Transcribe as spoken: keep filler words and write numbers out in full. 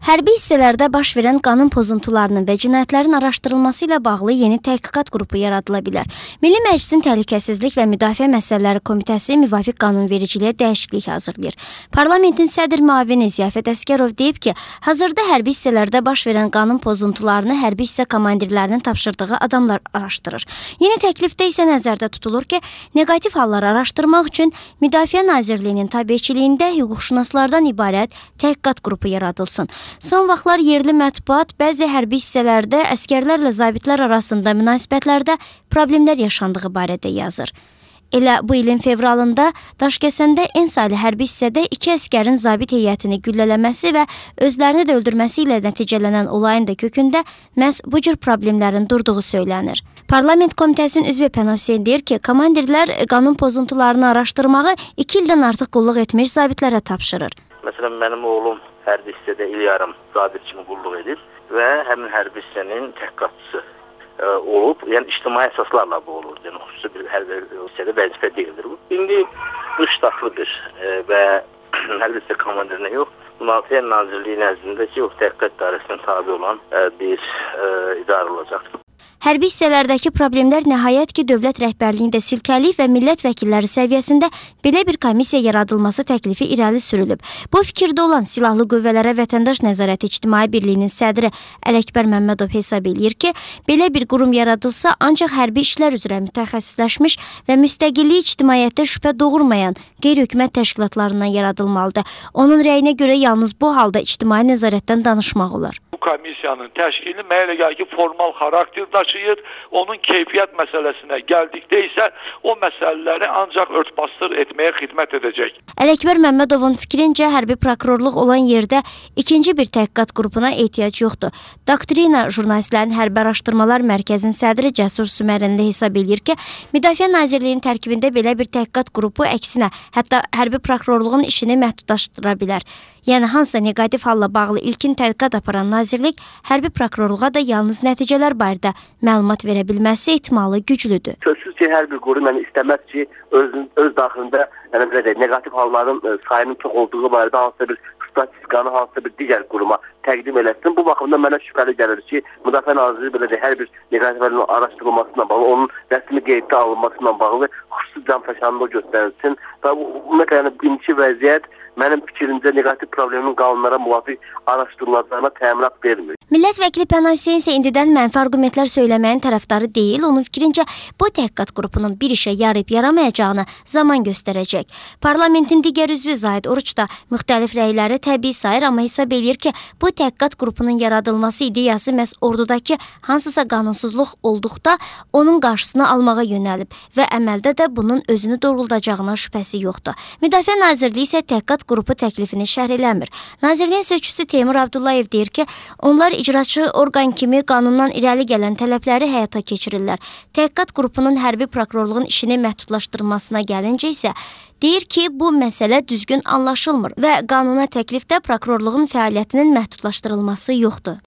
Hərbi hissələrdə baş verən qanun pozuntularının və cinayətlərin araşdırılması ilə bağlı yeni təhqiqat qrupu yaradıla bilər. Milli Məclisin Təhlükəsizlik və Müdafiə Məsələləri Komitəsi müvafiq qanunvericiliyə dəyişiklik hazırlayır. Parlamentin sədr müavini Ziyafət Əsgərov deyib ki, hazırda hərbi hissələrdə baş verən qanun pozuntularını hərbi hissə komandirlərinin tapşırdığı adamlar araşdırır. Yeni təklifdə isə nəzərdə tutulur ki, neqativ halları araşdırmaq üçün Müdafiə Nazirliyinin tabiçiliyində hüquqşünaslardan ibarət təhqiqat qrupu yaradılsın. Son vaxtlar yerli mətbuat bəzi hərbi hissələrdə əskərlərlə zabitlər arasında münasibətlərdə problemlər yaşandığı barədə yazır. Elə bu ilin fevralında Daşkəsəndə en saylı hərbi hissədə iki əskərin zabit heyətini güllələməsi və özlərini də öldürməsi ilə nəticələnən olayın da kökündə məhz bu cür problemlərin durduğu söylənir. Parlament Komitəsinin üzvü Pənah Hüseyn deyir ki, komandirlər qanun pozuntularını araşdırmağı iki ildən artıq qulluq etmiş zabitlərə tapşırır. Məsələn, mənim oğlum hərbi hissədə il yarım zabit kimi qulluq edib və həmin hərbi hissənin təhqiqatçısı e, olub, yəni ictimai əsaslarla bu olur. Yəni xüsusi bir hərbi hissədə vəzifə deyildir bu. İndi bu ştatlıdır e, və hərbi hissə komandirinə yox, Müdafiə Nazirliyi nəzdində ki, yox, təhqiqat idarəsinə tabi olan e, bir e, idarə olacaqdır. Hərbi hissələrdəki problemlər nəhayət ki, dövlət rəhbərliyində silkəlik və millət vəkilləri səviyyəsində belə bir komissiya yaradılması təklifi irəli sürülüb. Bu fikirdə olan Silahlı Qüvvələrə Vətəndaş Nəzarəti İctimai Birliyinin sədri Ələkbər Məmmədov hesab edir ki, belə bir qurum yaradılsa ancaq hərbi işlər üzrə mütəxəssisləşmiş və müstəqillik ictimaiyyətdə şübhə doğurmayan qeyri-hökumət təşkilatlarından yaradılmalıdır. Onun rəyinə görə yalnız bu halda ictimai nəzarətdən danışmaq olar. Komissiyanın təşkili mənə elə gəlir ki, formal xarakter daşıyır. Onun keyfiyyət məsələsinə gəldikdə isə o məsələləri ancaq örtbasdır etməyə xidmət edəcək. Ələkbər Məmmədovun fikrincə hərbi prokurorluq olan yerdə ikinci bir təhqiqat qrupuna ehtiyac yoxdur. Doktrina jurnalistlərin hərbi araşdırmalar mərkəzinin sədri Cəsur Sümərində hesab edir ki, Müdafiə Nazirliyinin tərkibində belə bir təhqiqat qrupu əksinə, hətta hərbi prokurorluğun işini məhdudlaşdıra bilər. Yəni hansısa neqativ halla bağlı ilkin tədqiqat aparan nazirlik hərbi prokurorluğa da yalnız nəticələr barədə məlumat verə bilməsi ehtimalı güclüdür. Sözsüz ki, hər bir qurum yəni istəməz ki, öz, öz daxilində yəni, belə deyək, neqativ halların e, sayının çox olduğu barədə hansısa bir statistikanı hansısa bir digər quruma təqdim eləsin. Bu baxımdan mənə şübhəli gəlir ki, Müdafiə Nazirliyi belə deyək, hər bir neqativlərin araşdırılmasına bağlı, onun rəsmi qeyddə alınmasına bağlı xüsusi canfəşanlıq göstərilsin. Və bu, yəni, birinci vəziyyət mənim fikrimcə neqativ problemin qanunlara müvafiq araşdırılacağına təminat vermir. Millət vəkili Pənah Hüseyn isə indidən mənfi arqumentlər söyləməyin tərəfdarı deyil. Onun fikrincə bu təhqiqat qrupunun bir işə yarayıb yaramayacağını zaman göstərəcək. Parlamentin digər üzvü Zahid Oruç da müxtəlif rəyləri təbii sayır, amma hesab edir ki, bu təhqiqat qrupunun yaradılması ideyası məhz ordudakı hansısa qanunsuzluq olduqda onun qarşısını almağa yönəlib və əməldə də bunun özünü doğruldacağına şübhəsi yoxdur. Müdafiə Nazirliyi isə təhqiqat qrupu təklifini şərh eləmir. Nazirliyin sözçüsü Teymur Abdullayev deyir ki, onlar icraçı orqan kimi qanundan irəli gələn tələbləri həyata keçirirlər. Təhqiqat qrupunun hərbi prokurorluğun işini məhdudlaşdırmasına gəlincə isə deyir ki, bu məsələ düzgün anlaşılmır və qanuna təklifdə prokurorluğun fəaliyyətinin məhdudlaşdırılması yoxdur.